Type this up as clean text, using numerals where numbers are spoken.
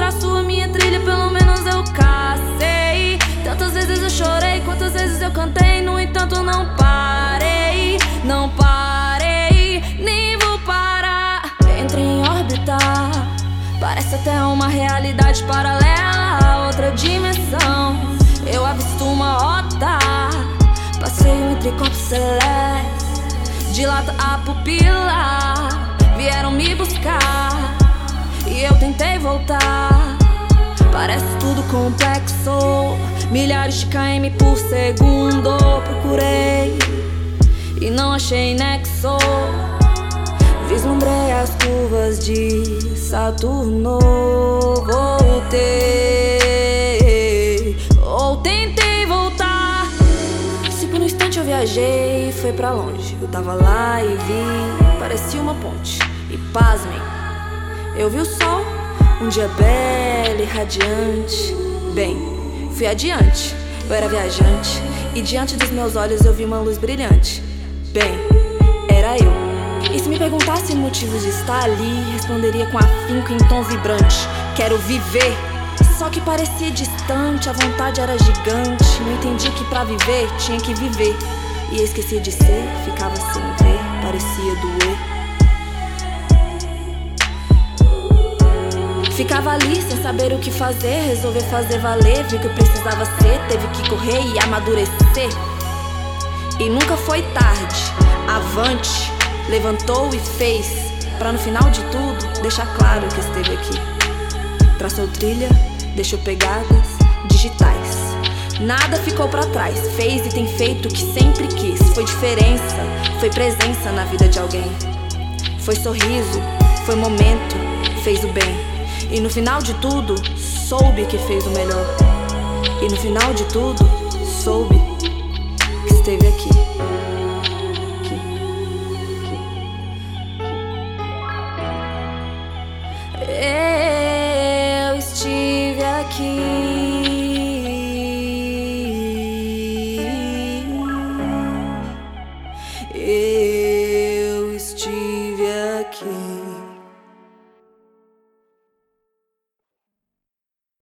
faço a minha trilha, pelo menos eu cacei. Tantas vezes eu chorei, quantas vezes eu cantei, no entanto não parei. Não parei, nem vou parar. Entrei em órbita, parece até uma realidade paralela, outra dimensão. Eu avisto uma rota, passeio entre corpos celestes, dilata a pupila. Vieram me buscar e eu tentei voltar. Parece tudo complexo, milhares de km por segundo. Procurei e não achei nexo. Vislumbrei as curvas de Saturno. Voltei ou tentei voltar. Se por um instante eu viajei, foi pra longe. Eu tava lá e vi, parecia uma ponte. E pasmem, eu vi o sol, um dia belo e radiante. Bem, fui adiante, eu era viajante, e diante dos meus olhos eu vi uma luz brilhante. Bem, era eu. E se me perguntasse motivos de estar ali, responderia com afinco em tom vibrante: quero viver. Só que parecia distante, a vontade era gigante. Não entendi que pra viver tinha que viver. E eu esqueci de ser, ficava sem ver, parecia doer. Ficava ali sem saber o que fazer, resolver fazer valer. Viu que eu precisava ser, teve que correr e amadurecer. E nunca foi tarde, avante, levantou e fez, pra no final de tudo deixar claro que esteve aqui. Traçou trilha, deixou pegadas digitais, nada ficou pra trás. Fez e tem feito o que sempre quis. Foi diferença, foi presença na vida de alguém. Foi sorriso, foi momento, fez o bem. E no final de tudo, soube que fez o melhor. E no final de tudo, soube que esteve aqui. Eu estive aqui. Eu estive aqui.